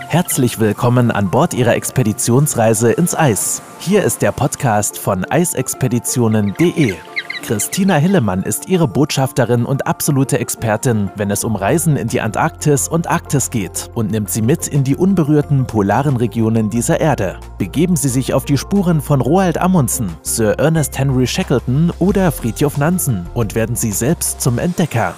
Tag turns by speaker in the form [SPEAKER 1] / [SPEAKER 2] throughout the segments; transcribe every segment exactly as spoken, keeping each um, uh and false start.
[SPEAKER 1] Herzlich willkommen an Bord Ihrer Expeditionsreise ins Eis. Hier ist der Podcast von eisexpeditionen punkt de. Christina Hillemann ist Ihre Botschafterin und absolute Expertin, wenn es um Reisen in die Antarktis und Arktis geht, und nimmt Sie mit in die unberührten polaren Regionen dieser Erde. Begeben Sie sich auf die Spuren von Roald Amundsen, Sir Ernest Henry Shackleton oder Fridtjof Nansen und werden Sie selbst zum Entdecker.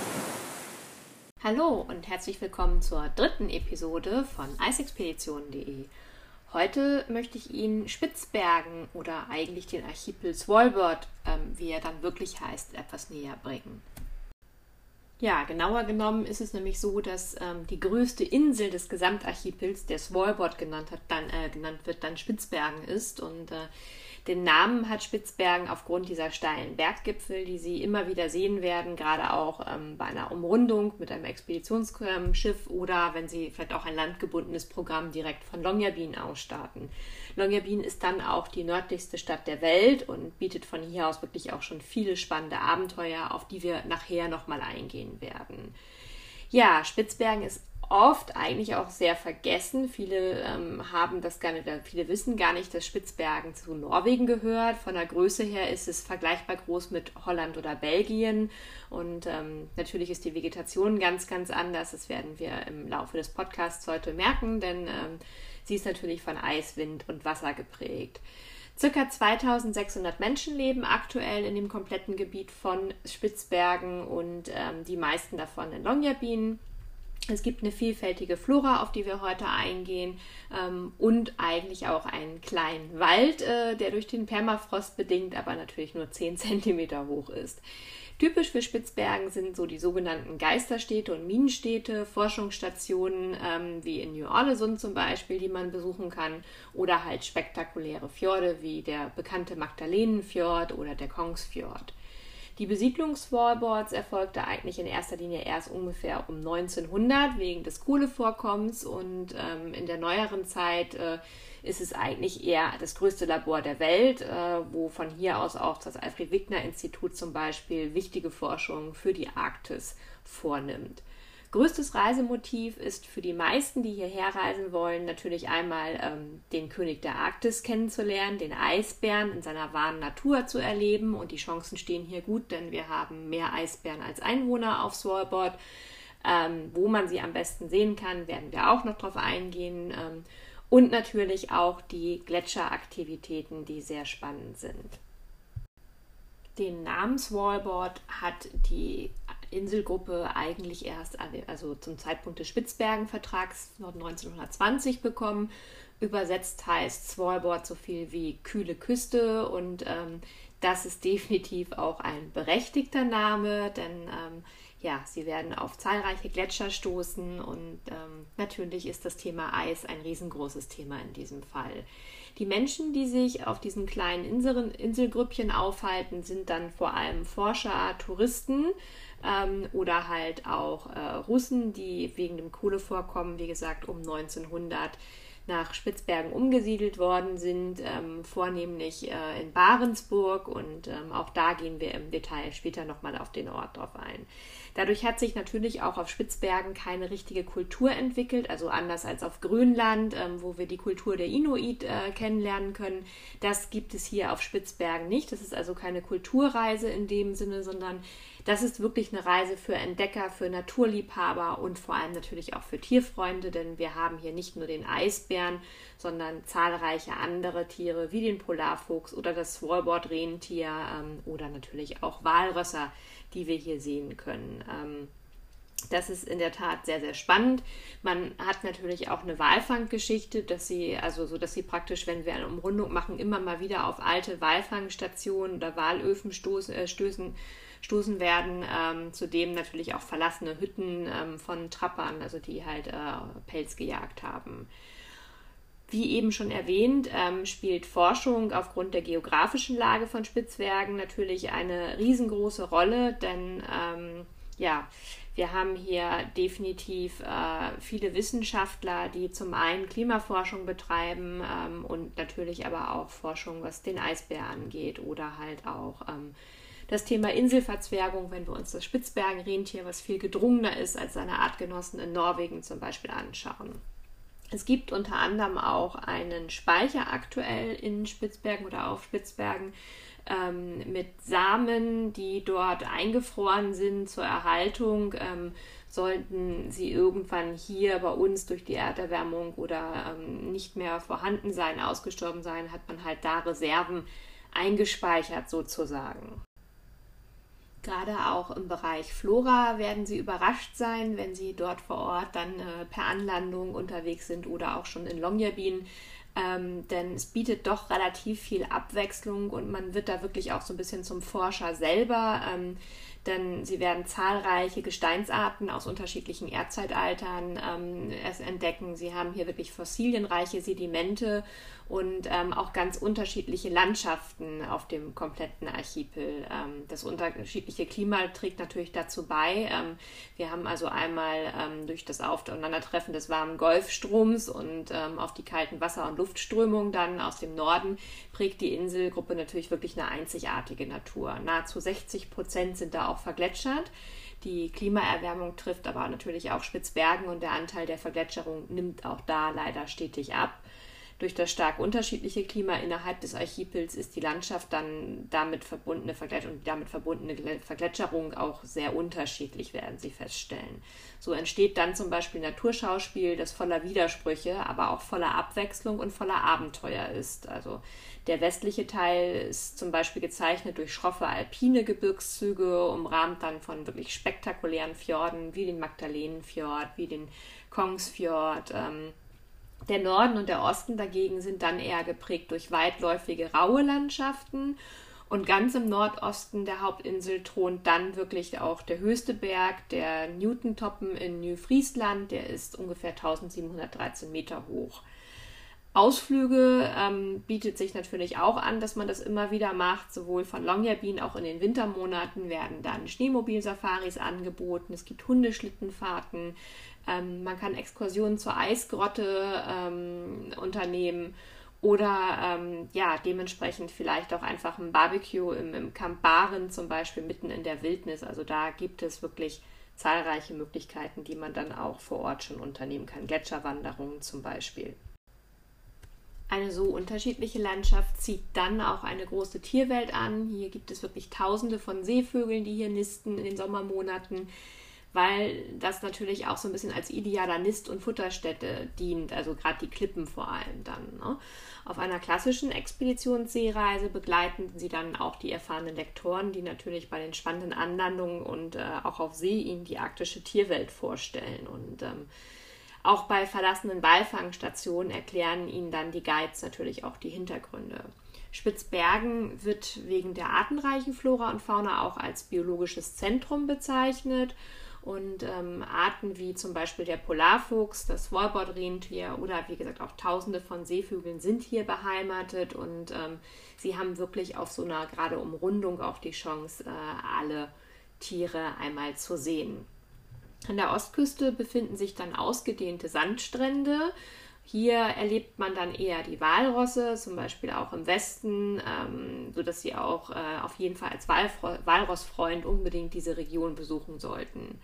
[SPEAKER 2] Hallo und herzlich willkommen zur dritten Episode von eisexpeditionen punkt de. Heute möchte ich Ihnen Spitzbergen oder eigentlich den Archipel Svalbard, ähm, wie er dann wirklich heißt, etwas näher bringen. Ja, genauer genommen ist es nämlich so, dass ähm, die größte Insel des Gesamtarchipels, der Svalbard genannt, hat, dann, äh, genannt wird, dann Spitzbergen ist. Und äh, den Namen hat Spitzbergen aufgrund dieser steilen Berggipfel, die Sie immer wieder sehen werden, gerade auch ähm, bei einer Umrundung mit einem Expeditionsschiff oder wenn Sie vielleicht auch ein landgebundenes Programm direkt von Longyearbyen aus starten. Longyearbyen ist dann auch die nördlichste Stadt der Welt und bietet von hier aus wirklich auch schon viele spannende Abenteuer, auf die wir nachher nochmal eingehen werden. Ja, Spitzbergen ist oft eigentlich auch sehr vergessen. Viele ähm, haben das gar nicht, viele wissen gar nicht, dass Spitzbergen zu Norwegen gehört. Von der Größe her ist es vergleichbar groß mit Holland oder Belgien. Und ähm, natürlich ist die Vegetation ganz, ganz anders. Das werden wir im Laufe des Podcasts heute merken, denn ähm, sie ist natürlich von Eis, Wind und Wasser geprägt. Circa zweitausendsechshundert Menschen leben aktuell in dem kompletten Gebiet von Spitzbergen und ähm, die meisten davon in Longyearbyen. Es gibt eine vielfältige Flora, auf die wir heute eingehen, ähm, und eigentlich auch einen kleinen Wald, äh, der durch den Permafrost bedingt, aber natürlich nur zehn Zentimeter hoch ist. Typisch für Spitzbergen sind so die sogenannten Geisterstädte und Minenstädte, Forschungsstationen ähm, wie in Ny-Ålesund zum Beispiel, die man besuchen kann, oder halt spektakuläre Fjorde wie der bekannte Magdalenenfjord oder der Kongsfjord. Die Besiedlung Svalbards erfolgte eigentlich in erster Linie erst ungefähr um neunzehnhundert wegen des Kohlevorkommens und ähm, in der neueren Zeit äh, ist es eigentlich eher das größte Labor der Welt, äh, wo von hier aus auch das Alfred-Wegener-Institut zum Beispiel wichtige Forschung für die Arktis vornimmt. Größtes Reisemotiv ist für die meisten, die hierher reisen wollen, natürlich einmal ähm, den König der Arktis kennenzulernen, den Eisbären in seiner wahren Natur zu erleben, und die Chancen stehen hier gut, denn wir haben mehr Eisbären als Einwohner auf Svalbard. Ähm, wo man sie am besten sehen kann, werden wir auch noch drauf eingehen, ähm, und natürlich auch die Gletscheraktivitäten, die sehr spannend sind. Den Namen Svalbard hat die Inselgruppe eigentlich erst also zum Zeitpunkt des Spitzbergen-Vertrags neunzehnhundertzwanzig bekommen. Übersetzt heißt Svalbard so viel wie kühle Küste, und ähm, das ist definitiv auch ein berechtigter Name, denn ähm, ja, sie werden auf zahlreiche Gletscher stoßen und ähm, natürlich ist das Thema Eis ein riesengroßes Thema in diesem Fall. Die Menschen, die sich auf diesen kleinen Inseln, Inselgrüppchen aufhalten, sind dann vor allem Forscher, Touristen ähm, oder halt auch äh, Russen, die wegen dem Kohlevorkommen, wie gesagt, um neunzehnhundert nach Spitzbergen umgesiedelt worden sind, ähm, vornehmlich äh, in Barentsburg, und ähm, auch da gehen wir im Detail später nochmal auf den Ort drauf ein. Dadurch hat sich natürlich auch auf Spitzbergen keine richtige Kultur entwickelt, also anders als auf Grönland, ähm, wo wir die Kultur der Inuit äh, kennenlernen können. Das gibt es hier auf Spitzbergen nicht. Das ist also keine Kulturreise in dem Sinne, sondern das ist wirklich eine Reise für Entdecker, für Naturliebhaber und vor allem natürlich auch für Tierfreunde, denn wir haben hier nicht nur den Eisbären, sondern zahlreiche andere Tiere wie den Polarfuchs oder das Svalbard-Rentier ähm, oder natürlich auch Walrösser, die wir hier sehen können. Ähm, das ist in der Tat sehr, sehr spannend. Man hat natürlich auch eine Walfanggeschichte, dass sie, also so, dass sie praktisch, wenn wir eine Umrundung machen, immer mal wieder auf alte Walfangstationen oder Walöfen stoßen, äh, stößen, stoßen werden. Ähm, zudem natürlich auch verlassene Hütten ähm, von Trappern, also die halt äh, Pelz gejagt haben. Wie eben schon erwähnt, ähm, spielt Forschung aufgrund der geografischen Lage von Spitzbergen natürlich eine riesengroße Rolle, denn ähm, ja, wir haben hier definitiv äh, viele Wissenschaftler, die zum einen Klimaforschung betreiben ähm, und natürlich aber auch Forschung, was den Eisbär angeht, oder halt auch ähm, das Thema Inselverzwergung, wenn wir uns das Spitzbergen-Rentier, was viel gedrungener ist als seine Artgenossen in Norwegen zum Beispiel, anschauen. Es gibt unter anderem auch einen Speicher aktuell in Spitzbergen oder auf Spitzbergen ähm, mit Samen, die dort eingefroren sind zur Erhaltung. Ähm, sollten sie irgendwann hier bei uns durch die Erderwärmung oder ähm, nicht mehr vorhanden sein, ausgestorben sein, hat man halt da Reserven eingespeichert sozusagen. Gerade auch im Bereich Flora werden Sie überrascht sein, wenn Sie dort vor Ort dann äh, per Anlandung unterwegs sind oder auch schon in Longyearbyen. Ähm, denn es bietet doch relativ viel Abwechslung und man wird da wirklich auch so ein bisschen zum Forscher selber. Ähm, denn sie werden zahlreiche Gesteinsarten aus unterschiedlichen Erdzeitaltern ähm, erst entdecken. Sie haben hier wirklich fossilienreiche Sedimente und ähm, auch ganz unterschiedliche Landschaften auf dem kompletten Archipel. Ähm, das unterschiedliche Klima trägt natürlich dazu bei. Ähm, wir haben also einmal ähm, durch das Aufeinandertreffen des warmen Golfstroms und ähm, auf die kalten Wasser- und Luftströmungen dann aus dem Norden prägt die Inselgruppe natürlich wirklich eine einzigartige Natur. Nahezu sechzig Prozent sind da auch vergletschert. Die Klimaerwärmung trifft aber natürlich auch Spitzbergen und der Anteil der Vergletscherung nimmt auch da leider stetig ab. Durch das stark unterschiedliche Klima innerhalb des Archipels ist die Landschaft dann damit verbundene Vergletschung und damit verbundene Vergletscherung auch sehr unterschiedlich, werden Sie feststellen. So entsteht dann zum Beispiel ein Naturschauspiel, das voller Widersprüche, aber auch voller Abwechslung und voller Abenteuer ist. Also der westliche Teil ist zum Beispiel gezeichnet durch schroffe alpine Gebirgszüge, umrahmt dann von wirklich spektakulären Fjorden wie den Magdalenenfjord, wie den Kongsfjord. Ähm, Der Norden und der Osten dagegen sind dann eher geprägt durch weitläufige, raue Landschaften. Und ganz im Nordosten der Hauptinsel thront dann wirklich auch der höchste Berg, der Newtontoppen in Newfriesland. Der ist ungefähr eintausendsiebenhundertdreizehn Meter hoch. Ausflüge ähm, bietet sich natürlich auch an, dass man das immer wieder macht. Sowohl von Longyearbyen, auch in den Wintermonaten werden dann Schneemobil-Safaris angeboten. Es gibt Hundeschlittenfahrten. Ähm, man kann Exkursionen zur Eisgrotte ähm, unternehmen oder ähm, ja, dementsprechend vielleicht auch einfach ein Barbecue im, im Camp Baren zum Beispiel mitten in der Wildnis. Also da gibt es wirklich zahlreiche Möglichkeiten, die man dann auch vor Ort schon unternehmen kann. Gletscherwanderungen zum Beispiel. Eine so unterschiedliche Landschaft zieht dann auch eine große Tierwelt an. Hier gibt es wirklich Tausende von Seevögeln, die hier nisten in den Sommermonaten, weil das natürlich auch so ein bisschen als idealer Nist- und Futterstätte dient, also gerade die Klippen vor allem dann. Ne? Auf einer klassischen Expeditionsseereise begleiten sie dann auch die erfahrenen Lektoren, die natürlich bei den spannenden Anlandungen und äh, auch auf See ihnen die arktische Tierwelt vorstellen. Und ähm, auch bei verlassenen Walfangstationen erklären ihnen dann die Guides natürlich auch die Hintergründe. Spitzbergen wird wegen der artenreichen Flora und Fauna auch als biologisches Zentrum bezeichnet. Und ähm, Arten wie zum Beispiel der Polarfuchs, das Svalbard-Rentier oder wie gesagt auch Tausende von Seevögeln sind hier beheimatet und ähm, sie haben wirklich auf so einer gerade Umrundung auch die Chance, äh, alle Tiere einmal zu sehen. An der Ostküste befinden sich dann ausgedehnte Sandstrände. Hier erlebt man dann eher die Walrosse, zum Beispiel auch im Westen, ähm, sodass Sie auch äh, auf jeden Fall als Walfre- Walrossfreund unbedingt diese Region besuchen sollten.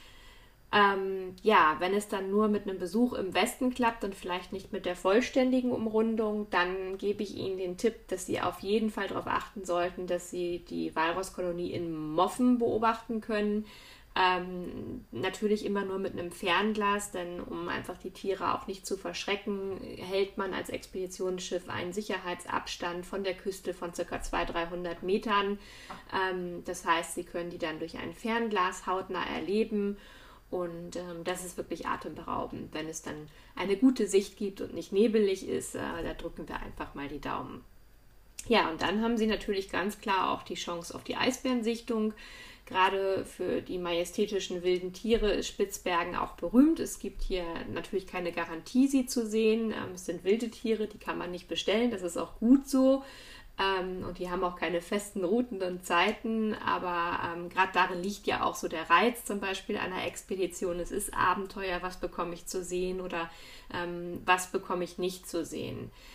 [SPEAKER 2] Ähm, ja, wenn es dann nur mit einem Besuch im Westen klappt und vielleicht nicht mit der vollständigen Umrundung, dann gebe ich Ihnen den Tipp, dass Sie auf jeden Fall darauf achten sollten, dass Sie die Walrosskolonie in Moffen beobachten können. Ähm, natürlich immer nur mit einem Fernglas, denn um einfach die Tiere auch nicht zu verschrecken, hält man als Expeditionsschiff einen Sicherheitsabstand von der Küste von ca. zweihundert, dreihundert Metern. Ähm, das heißt, Sie können die dann durch ein Fernglas hautnah erleben und ähm, das ist wirklich atemberaubend, wenn es dann eine gute Sicht gibt und nicht nebelig ist. Äh, da drücken wir einfach mal die Daumen. Ja, und dann haben Sie natürlich ganz klar auch die Chance auf die Eisbärensichtung. Gerade für die majestätischen wilden Tiere ist Spitzbergen auch berühmt. Es gibt hier natürlich keine Garantie, sie zu sehen. Es sind wilde Tiere, die kann man nicht bestellen. Das ist auch gut so. Und die haben auch keine festen Routen und Zeiten. Aber gerade darin liegt ja auch so der Reiz zum Beispiel einer Expedition. Es ist Abenteuer, was bekomme ich zu sehen oder was bekomme ich nicht zu sehen.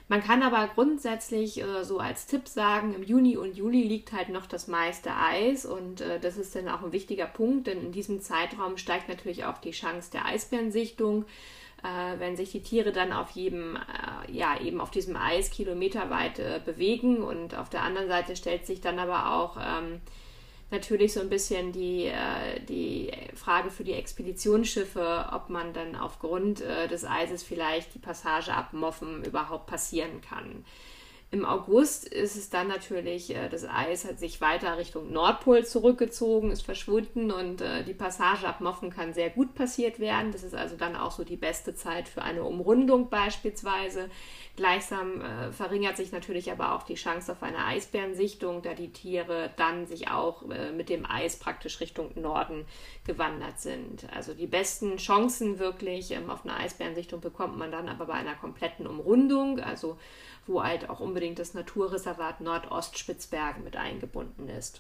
[SPEAKER 2] Man kann aber grundsätzlich äh, so als Tipp sagen, im Juni und Juli liegt halt noch das meiste Eis und äh, das ist dann auch ein wichtiger Punkt, denn in diesem Zeitraum steigt natürlich auch die Chance der Eisbärensichtung. Äh, wenn sich die Tiere dann auf jedem, äh, ja eben auf diesem Eis kilometerweit äh, bewegen und auf der anderen Seite stellt sich dann aber auch ähm, natürlich so ein bisschen die, äh, die Frage für die Expeditionsschiffe, ob man dann aufgrund äh, des Eises vielleicht die Passage ab Moffen überhaupt passieren kann. Im August ist es dann natürlich, äh, das Eis hat sich weiter Richtung Nordpol zurückgezogen, ist verschwunden und äh, die Passage ab Moffen kann sehr gut passiert werden. Das ist also dann auch so die beste Zeit für eine Umrundung beispielsweise. Gleichsam äh, verringert sich natürlich aber auch die Chance auf eine Eisbärensichtung, da die Tiere dann sich auch äh, mit dem Eis praktisch Richtung Norden gewandert sind. Also die besten Chancen wirklich ähm, auf eine Eisbärensichtung bekommt man dann aber bei einer kompletten Umrundung, also wo halt auch unbedingt das Naturreservat Nordostspitzbergen mit eingebunden ist.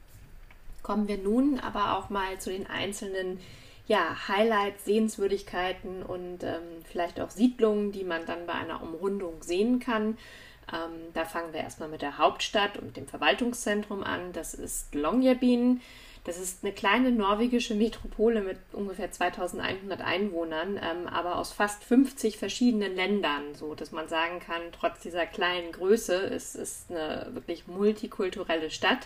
[SPEAKER 2] Kommen wir nun aber auch mal zu den einzelnen ja, Highlights, Sehenswürdigkeiten und ähm, vielleicht auch Siedlungen, die man dann bei einer Umrundung sehen kann. Ähm, da fangen wir erstmal mit der Hauptstadt und dem Verwaltungszentrum an. Das ist Longyearbyen. Das ist eine kleine norwegische Metropole mit ungefähr zweitausendeinhundert Einwohnern, ähm, aber aus fast fünfzig verschiedenen Ländern, so dass man sagen kann, trotz dieser kleinen Größe ist es eine wirklich multikulturelle Stadt,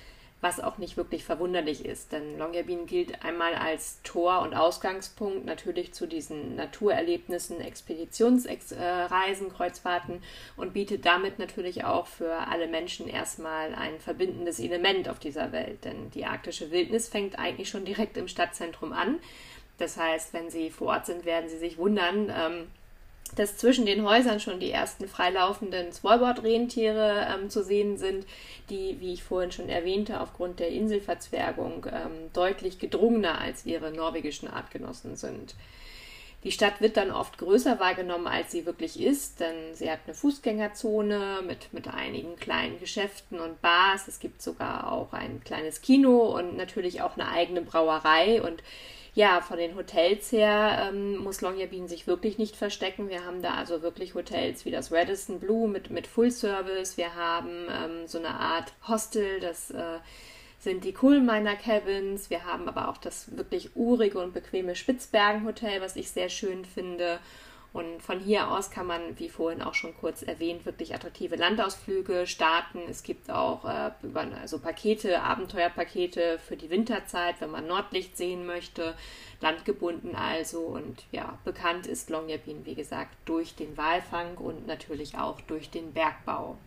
[SPEAKER 2] was auch nicht wirklich verwunderlich ist, denn Longyearbyen gilt einmal als Tor- und Ausgangspunkt natürlich zu diesen Naturerlebnissen, Expeditionsreisen, Kreuzfahrten und bietet damit natürlich auch für alle Menschen erstmal ein verbindendes Element auf dieser Welt, denn die arktische Wildnis fängt eigentlich schon direkt im Stadtzentrum an. Das heißt, wenn Sie vor Ort sind, werden Sie sich wundern, ähm, dass zwischen den Häusern schon die ersten freilaufenden Svalbard-Rentiere ähm, zu sehen sind, die, wie ich vorhin schon erwähnte, aufgrund der Inselverzwergung ähm, deutlich gedrungener als ihre norwegischen Artgenossen sind. Die Stadt wird dann oft größer wahrgenommen, als sie wirklich ist, denn sie hat eine Fußgängerzone mit, mit einigen kleinen Geschäften und Bars. Es gibt sogar auch ein kleines Kino und natürlich auch eine eigene Brauerei und ja, von den Hotels her ähm, muss Longyearbyen sich wirklich nicht verstecken. Wir haben da also wirklich Hotels wie das Radisson Blu mit, mit Full Service. Wir haben ähm, so eine Art Hostel, das äh, sind die Coal Miner Cabins. Wir haben aber auch das wirklich urige und bequeme Spitzbergen Hotel, was ich sehr schön finde. Und von hier aus kann man, wie vorhin auch schon kurz erwähnt, wirklich attraktive Landausflüge starten. Es gibt auch äh, über, also Pakete, Abenteuerpakete für die Winterzeit, wenn man Nordlicht sehen möchte, landgebunden also. Und ja, bekannt ist Longyearbyen, wie gesagt, durch den Walfang und natürlich auch durch den Bergbau.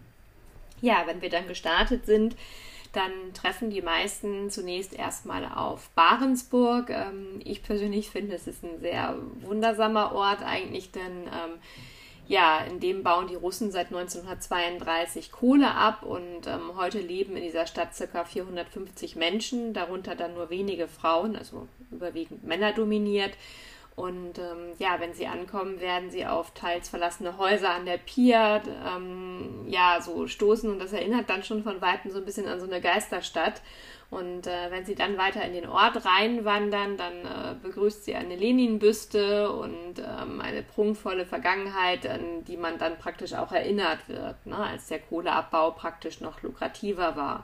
[SPEAKER 2] Ja, wenn wir dann gestartet sind, dann treffen die meisten zunächst erstmal auf Barentsburg. Ähm, ich persönlich finde, es ist ein sehr wundersamer Ort eigentlich, denn ähm, ja, in dem bauen die Russen seit neunzehnhundertzweiunddreißig Kohle ab und ähm, heute leben in dieser Stadt ca. vierhundertfünfzig Menschen, darunter dann nur wenige Frauen, also überwiegend Männer dominiert. Und ähm, ja, wenn sie ankommen, werden sie auf teils verlassene Häuser an der Pier ähm, ja, so stoßen und das erinnert dann schon von Weitem so ein bisschen an so eine Geisterstadt. Und äh, wenn sie dann weiter in den Ort reinwandern, dann äh, begrüßt sie eine Lenin-Büste und ähm, eine prunkvolle Vergangenheit, an die man dann praktisch auch erinnert wird, ne, als der Kohleabbau praktisch noch lukrativer war.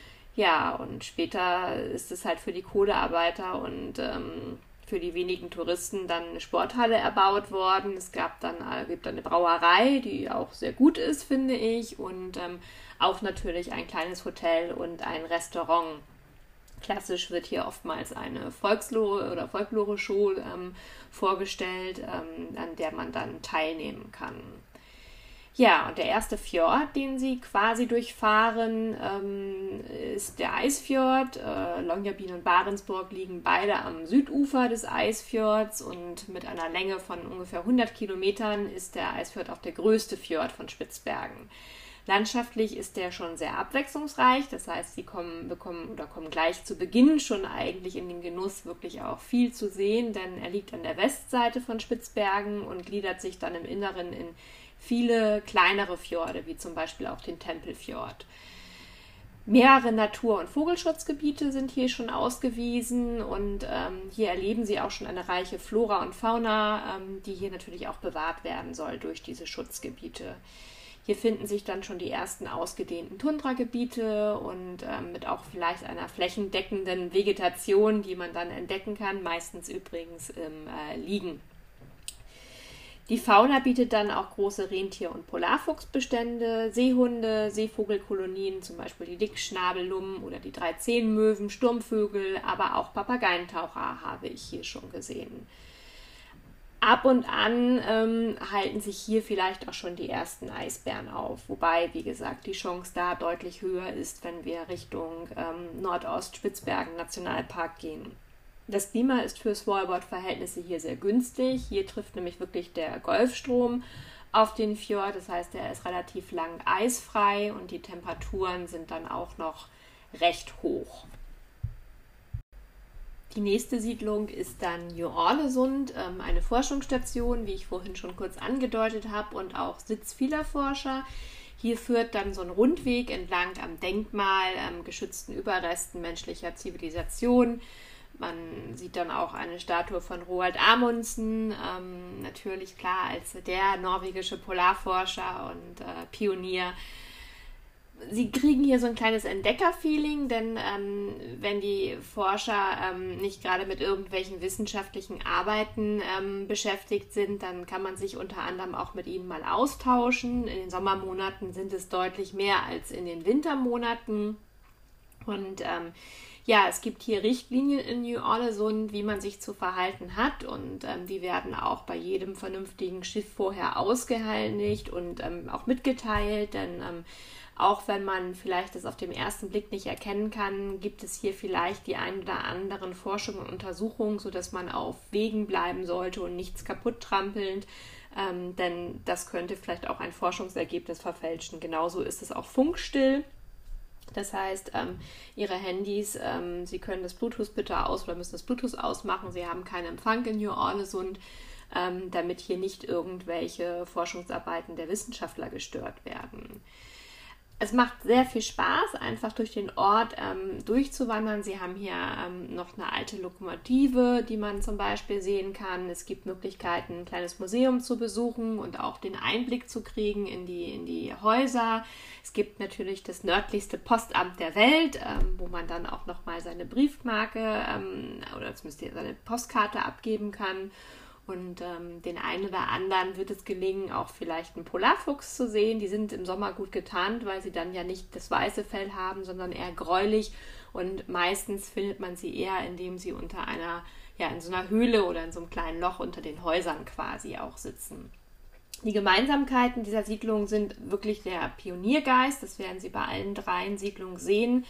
[SPEAKER 2] Ja, und später ist es halt für die Kohlearbeiter und ähm, für die wenigen Touristen dann eine Sporthalle erbaut worden. Es gab dann, äh, gibt dann eine Brauerei, die auch sehr gut ist, finde ich, und ähm, auch natürlich ein kleines Hotel und ein Restaurant. Klassisch wird hier oftmals eine Volkslore oder Folklore-Show ähm, vorgestellt, ähm, an der man dann teilnehmen kann. Ja, und der erste Fjord, den sie quasi durchfahren, ähm, ist der Eisfjord. Äh, Longyearbyen und Barentsburg liegen beide am Südufer des Eisfjords und mit einer Länge von ungefähr hundert Kilometern ist der Eisfjord auch der größte Fjord von Spitzbergen. Landschaftlich ist der schon sehr abwechslungsreich, das heißt, sie kommen, bekommen oder kommen gleich zu Beginn schon eigentlich in den Genuss, wirklich auch viel zu sehen, denn er liegt an der Westseite von Spitzbergen und gliedert sich dann im Inneren in viele kleinere Fjorde, wie zum Beispiel auch den Tempelfjord. Mehrere Natur- und Vogelschutzgebiete sind hier schon ausgewiesen und ähm, hier erleben Sie auch schon eine reiche Flora und Fauna, ähm, die hier natürlich auch bewahrt werden soll durch diese Schutzgebiete. Hier finden sich dann schon die ersten ausgedehnten Tundragebiete und ähm, mit auch vielleicht einer flächendeckenden Vegetation, die man dann entdecken kann, meistens übrigens im äh, Liegen. Die Fauna bietet dann auch große Rentier- und Polarfuchsbestände, Seehunde, Seevogelkolonien, zum Beispiel die Dickschnabellummen oder die Dreizehnmöwen, Sturmvögel, aber auch Papageientaucher habe ich hier schon gesehen. Ab und an ähm, halten sich hier vielleicht auch schon die ersten Eisbären auf, wobei, wie gesagt, die Chance da deutlich höher ist, wenn wir Richtung ähm, Nordost-Spitzbergen-Nationalpark gehen. Das Klima ist für Svalbard-Verhältnisse hier sehr günstig. Hier trifft nämlich wirklich der Golfstrom auf den Fjord. Das heißt, er ist relativ lang eisfrei und die Temperaturen sind dann auch noch recht hoch. Die nächste Siedlung ist dann Ny-Ålesund, ähm, eine Forschungsstation, wie ich vorhin schon kurz angedeutet habe, und auch Sitz vieler Forscher. Hier führt dann so ein Rundweg entlang am Denkmal, ähm, geschützten Überresten menschlicher Zivilisation. Man sieht dann auch eine Statue von Roald Amundsen, ähm, natürlich klar als der norwegische Polarforscher und äh, Pionier. Sie kriegen hier so ein kleines Entdecker-Feeling, denn ähm, wenn die Forscher ähm, nicht gerade mit irgendwelchen wissenschaftlichen Arbeiten ähm, beschäftigt sind, dann kann man sich unter anderem auch mit ihnen mal austauschen. In den Sommermonaten sind es deutlich mehr als in den Wintermonaten. Und ähm, ja, es gibt hier Richtlinien in Ny-Ålesund, wie man sich zu verhalten hat, und ähm, die werden auch bei jedem vernünftigen Schiff vorher ausgehändigt und ähm, auch mitgeteilt, denn ähm, auch wenn man vielleicht das auf den ersten Blick nicht erkennen kann, gibt es hier vielleicht die ein oder anderen Forschungen und Untersuchungen, sodass man auf Wegen bleiben sollte und nichts kaputt trampelnd, ähm, denn das könnte vielleicht auch ein Forschungsergebnis verfälschen. Genauso ist es auch funkstill. Das heißt, ähm, Ihre Handys, ähm, Sie können das Bluetooth bitte aus oder müssen das Bluetooth ausmachen. Sie haben keinen Empfang in Ny-Ålesund, ähm, damit hier nicht irgendwelche Forschungsarbeiten der Wissenschaftler gestört werden. Es macht sehr viel Spaß, einfach durch den Ort ähm, durchzuwandern. Sie haben hier ähm, noch eine alte Lokomotive, die man zum Beispiel sehen kann. Es gibt Möglichkeiten, ein kleines Museum zu besuchen und auch den Einblick zu kriegen in die, in die Häuser. Es gibt natürlich das nördlichste Postamt der Welt, ähm, wo man dann auch nochmal seine Briefmarke ähm, oder zumindest seine Postkarte abgeben kann. Und ähm, den einen oder anderen wird es gelingen, auch vielleicht einen Polarfuchs zu sehen. Die sind im Sommer gut getarnt, weil sie dann ja nicht das weiße Fell haben, sondern eher gräulich. Und meistens findet man sie eher, indem sie unter einer, ja, in so einer Höhle oder in so einem kleinen Loch unter den Häusern quasi auch sitzen. Die Gemeinsamkeiten dieser Siedlung sind wirklich der Pioniergeist. Das werden Sie bei allen dreien Siedlungen sehen,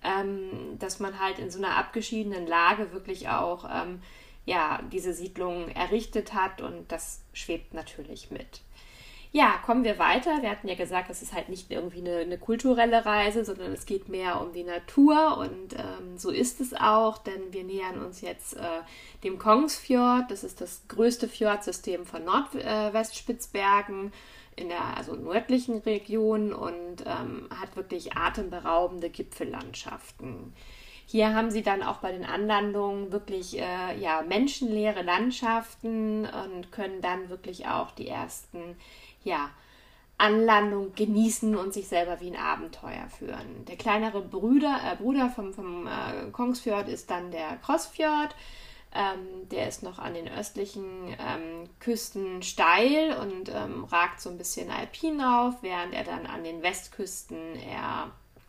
[SPEAKER 2] ähm, dass man halt in so einer abgeschiedenen Lage wirklich auch ähm, ja, diese Siedlung errichtet hat, und das schwebt natürlich mit. Ja, kommen wir weiter. Wir hatten ja gesagt, es ist halt nicht irgendwie eine, eine kulturelle Reise, sondern es geht mehr um die Natur, und ähm, so ist es auch, denn wir nähern uns jetzt äh, dem Kongsfjord. Das ist das größte Fjordsystem von Nordwestspitzbergen in der also nördlichen Region und ähm, hat wirklich atemberaubende Gipfellandschaften. Hier haben Sie dann auch bei den Anlandungen wirklich äh, ja, menschenleere Landschaften und können dann wirklich auch die ersten ja, Anlandungen genießen und sich selber wie ein Abenteuer führen. Der kleinere Bruder, äh, Bruder vom, vom äh, Kongsfjord ist dann der Krossfjord. Ähm, der ist noch an den östlichen ähm, Küsten steil und ähm, ragt so ein bisschen alpin auf, während er dann an den Westküsten eher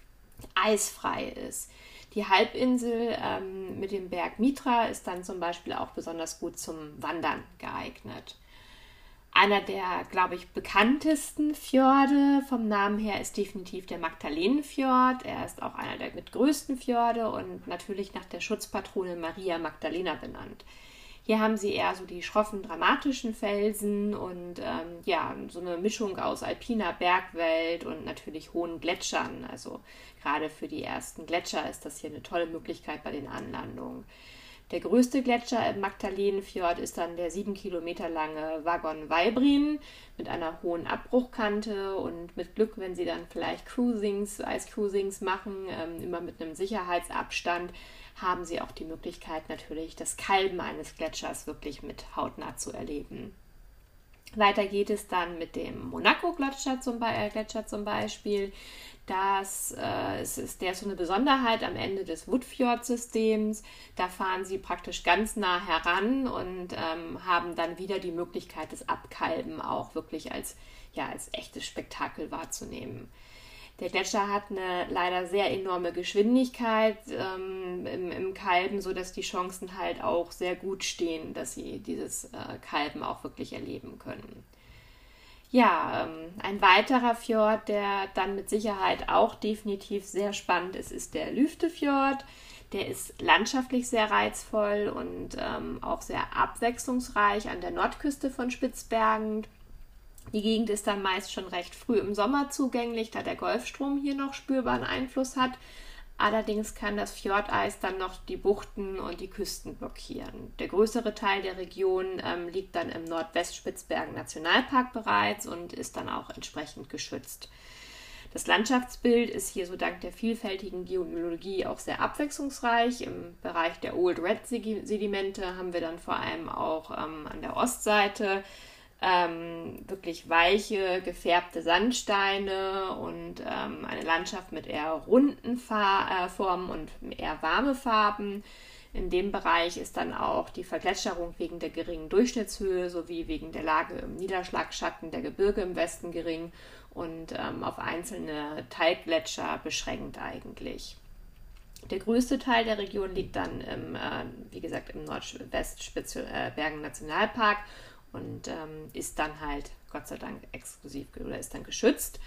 [SPEAKER 2] eisfrei ist. Die Halbinsel ähm, mit dem Berg Mitra ist dann zum Beispiel auch besonders gut zum Wandern geeignet. Einer der, glaube ich, bekanntesten Fjorde vom Namen her ist definitiv der Magdalenenfjord. Er ist auch einer der mit größten Fjorde und natürlich nach der Schutzpatronin Maria Magdalena benannt. Hier haben Sie eher so die schroffen, dramatischen Felsen und ähm, ja, so eine Mischung aus alpiner Bergwelt und natürlich hohen Gletschern. Also gerade für die ersten Gletscher ist das hier eine tolle Möglichkeit bei den Anlandungen. Der größte Gletscher im Magdalenenfjord ist dann der sieben Kilometer lange Vagon Vibrin mit einer hohen Abbruchkante und mit Glück, wenn Sie dann vielleicht Cruisings, Eiscruisings machen, ähm, immer mit einem Sicherheitsabstand, haben Sie auch die Möglichkeit natürlich, das Kalben eines Gletschers wirklich mit hautnah zu erleben. Weiter geht es dann mit dem Monaco-Gletscher zum, Be- äh, Gletscher zum Beispiel. Das äh, ist, ist der ist so eine Besonderheit am Ende des Woodfjord-Systems. Da fahren sie praktisch ganz nah heran und ähm, haben dann wieder die Möglichkeit, das Abkalben auch wirklich als, ja, als echtes Spektakel wahrzunehmen. Der Gletscher hat eine leider sehr enorme Geschwindigkeit ähm, im, im Kalben, sodass die Chancen halt auch sehr gut stehen, dass sie dieses äh, Kalben auch wirklich erleben können. Ja, ähm, ein weiterer Fjord, der dann mit Sicherheit auch definitiv sehr spannend ist, ist der Lyftefjord. Der ist landschaftlich sehr reizvoll und ähm, auch sehr abwechslungsreich an der Nordküste von Spitzbergen. Die Gegend ist dann meist schon recht früh im Sommer zugänglich, da der Golfstrom hier noch spürbaren Einfluss hat. Allerdings kann das Fjordeis dann noch die Buchten und die Küsten blockieren. Der größere Teil der Region ähm, liegt dann im Nordwestspitzbergen-Nationalpark bereits und ist dann auch entsprechend geschützt. Das Landschaftsbild ist hier so dank der vielfältigen Geologie auch sehr abwechslungsreich. Im Bereich der Old Red Sedimente haben wir dann vor allem auch ähm, an der Ostseite Ähm, wirklich weiche, gefärbte Sandsteine und ähm, eine Landschaft mit eher runden Fa- äh, Formen und eher warme Farben. In dem Bereich ist dann auch die Vergletscherung wegen der geringen Durchschnittshöhe sowie wegen der Lage im Niederschlagsschatten der Gebirge im Westen gering und ähm, auf einzelne Teilgletscher beschränkt eigentlich. Der größte Teil der Region liegt dann, im, äh, wie gesagt, im Nordwestspitzbergen-Nationalpark und ähm, ist dann halt Gott sei Dank exklusiv oder ist dann geschützt.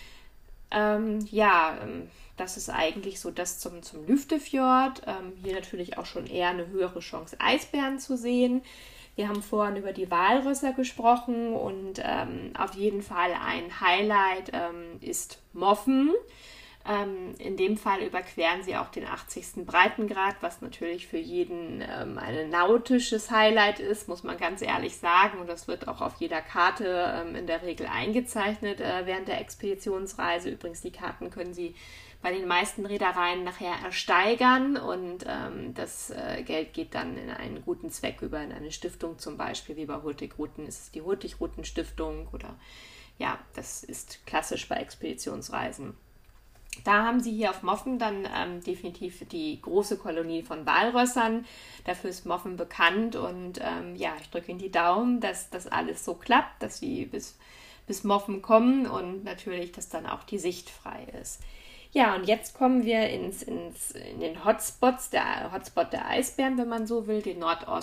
[SPEAKER 2] Ähm, ja, ähm, das ist eigentlich so das zum, zum Lyftefjord. Ähm, hier natürlich auch schon eher eine höhere Chance, Eisbären zu sehen. Wir haben vorhin über die Walrösser gesprochen und ähm, auf jeden Fall ein Highlight ähm, ist Moffen. Ähm, in dem Fall überqueren sie auch den achtzigsten Breitengrad, was natürlich für jeden ähm, ein nautisches Highlight ist, muss man ganz ehrlich sagen. Und das wird auch auf jeder Karte ähm, in der Regel eingezeichnet äh, während der Expeditionsreise. Übrigens, die Karten können Sie bei den meisten Reedereien nachher ersteigern und ähm, das äh, Geld geht dann in einen guten Zweck über, in eine Stiftung zum Beispiel, wie bei Hurtigruten ist es die Hurtigruten-Stiftung oder ja, das ist klassisch bei Expeditionsreisen. Da haben Sie hier auf Moffen dann ähm, definitiv die große Kolonie von Walrössern. Dafür ist Moffen bekannt und ähm, ja, ich drücke Ihnen die Daumen, dass das alles so klappt, dass Sie bis, bis Moffen kommen und natürlich, dass dann auch die Sicht frei ist. Ja, und jetzt kommen wir ins, ins, in den Hotspots, der Hotspot der Eisbären, wenn man so will, den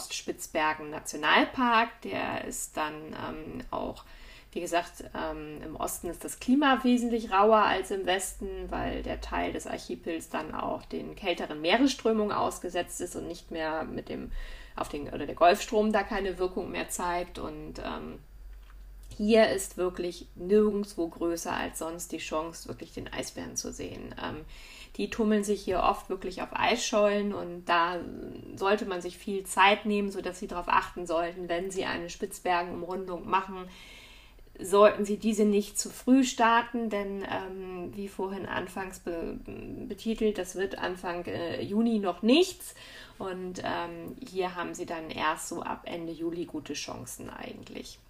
[SPEAKER 2] Nordostspitzbergen-Nationalpark. Der ist dann ähm, auch Wie gesagt, ähm, im Osten ist das Klima wesentlich rauer als im Westen, weil der Teil des Archipels dann auch den kälteren Meeresströmungen ausgesetzt ist und nicht mehr mit dem, auf den, oder der Golfstrom da keine Wirkung mehr zeigt. Und ähm, hier ist wirklich nirgendwo größer als sonst die Chance, wirklich den Eisbären zu sehen. Ähm, die tummeln sich hier oft wirklich auf Eisschollen und da sollte man sich viel Zeit nehmen, sodass Sie darauf achten sollten, wenn Sie eine Spitzbergenumrundung machen, sollten Sie diese nicht zu früh starten, denn ähm, wie vorhin anfangs be- betitelt, das wird Anfang äh, Juni noch nichts und ähm, hier haben Sie dann erst so ab Ende Juli gute Chancen eigentlich.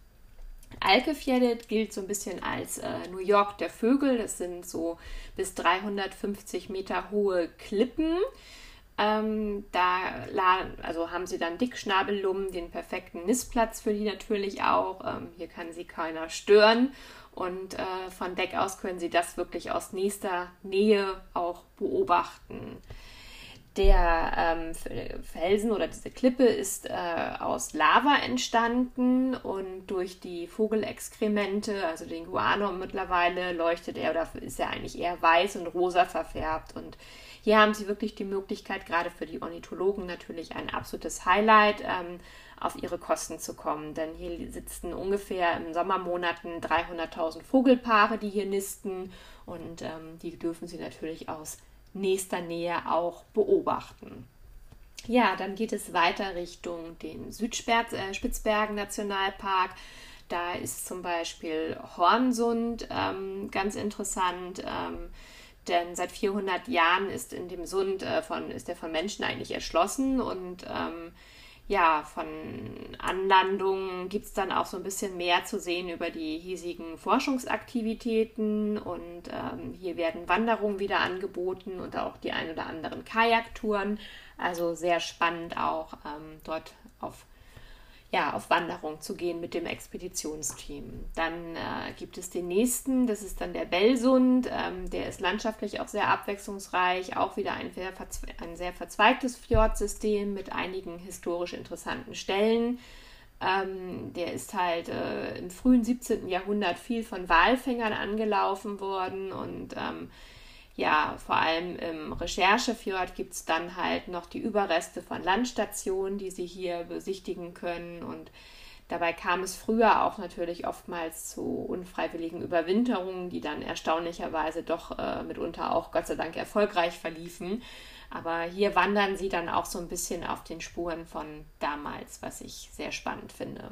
[SPEAKER 2] Alkefjärdet gilt so ein bisschen als äh, New York der Vögel, das sind so bis dreihundertfünfzig Meter hohe Klippen. Ähm, da also haben Sie dann Dickschnabellummen, den perfekten Nistplatz für die natürlich auch. Ähm, hier kann Sie keiner stören und äh, von Deck aus können Sie das wirklich aus nächster Nähe auch beobachten. Der ähm, Felsen oder diese Klippe ist äh, aus Lava entstanden und durch die Vogelexkremente, also den Guano mittlerweile, leuchtet er oder ist er eigentlich eher weiß und rosa verfärbt. Und hier haben Sie wirklich die Möglichkeit, gerade für die Ornithologen natürlich ein absolutes Highlight, ähm, auf ihre Kosten zu kommen. Denn hier sitzen ungefähr in Sommermonaten dreihunderttausend Vogelpaare, die hier nisten und ähm, die dürfen Sie natürlich aus nächster Nähe auch beobachten. Ja, dann geht es weiter Richtung den Südspitzbergen-Nationalpark. Da ist zum Beispiel Hornsund ähm, ganz interessant, ähm, denn seit vierhundert Jahren ist in dem Sund äh, von, ist der von Menschen eigentlich erschlossen und ähm, ja, von Anlandungen gibt es dann auch so ein bisschen mehr zu sehen über die hiesigen Forschungsaktivitäten und ähm, hier werden Wanderungen wieder angeboten und auch die ein oder anderen Kajaktouren. Also sehr spannend auch ähm, dort auf, ja, auf Wanderung zu gehen mit dem Expeditionsteam. Dann äh, gibt es den nächsten, das ist dann der Bellsund. Ähm, der ist landschaftlich auch sehr abwechslungsreich, auch wieder ein sehr, ein sehr verzweigtes Fjordsystem mit einigen historisch interessanten Stellen. Ähm, der ist halt äh, im frühen siebzehnten Jahrhundert viel von Walfängern angelaufen worden und ähm, ja, vor allem im Recherchefjord gibt es dann halt noch die Überreste von Landstationen, die Sie hier besichtigen können. Und dabei kam es früher auch natürlich oftmals zu unfreiwilligen Überwinterungen, die dann erstaunlicherweise doch äh, mitunter auch Gott sei Dank erfolgreich verliefen. Aber hier wandern Sie dann auch so ein bisschen auf den Spuren von damals, was ich sehr spannend finde.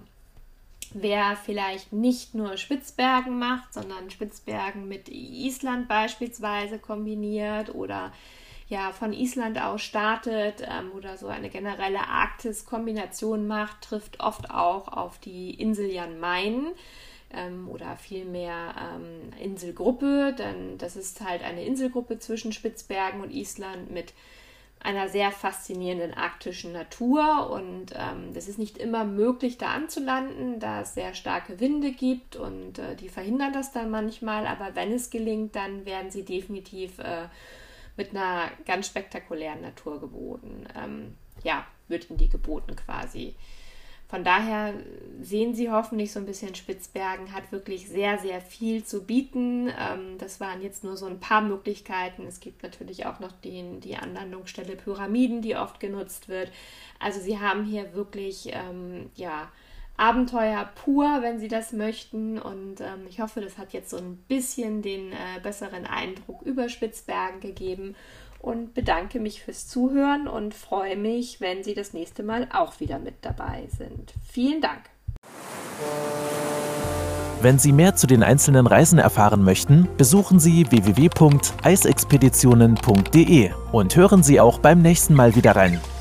[SPEAKER 2] Wer vielleicht nicht nur Spitzbergen macht, sondern Spitzbergen mit Island beispielsweise kombiniert oder ja von Island aus startet ähm, oder so eine generelle Arktis-Kombination macht, trifft oft auch auf die Insel Jan Mayen ähm, oder vielmehr ähm, Inselgruppe, denn das ist halt eine Inselgruppe zwischen Spitzbergen und Island mit einer sehr faszinierenden arktischen Natur und ähm, das ist nicht immer möglich, da anzulanden, da es sehr starke Winde gibt und äh, die verhindern das dann manchmal, aber wenn es gelingt, dann werden sie definitiv äh, mit einer ganz spektakulären Natur geboten. Ähm, ja, wird ihnen die geboten quasi. Von daher sehen Sie hoffentlich so ein bisschen, Spitzbergen hat wirklich sehr, sehr viel zu bieten. Ähm, das waren jetzt nur so ein paar Möglichkeiten. Es gibt natürlich auch noch den, die Anlandungsstelle Pyramiden, die oft genutzt wird. Also Sie haben hier wirklich ähm, ja, Abenteuer pur, wenn Sie das möchten. Und ähm, ich hoffe, das hat jetzt so ein bisschen den äh, besseren Eindruck über Spitzbergen gegeben. Und bedanke mich fürs Zuhören und freue mich, wenn Sie das nächste Mal auch wieder mit dabei sind. Vielen Dank!
[SPEAKER 1] Wenn Sie mehr zu den einzelnen Reisen erfahren möchten, besuchen Sie w w w punkt eisexpeditionen punkt de und hören Sie auch beim nächsten Mal wieder rein.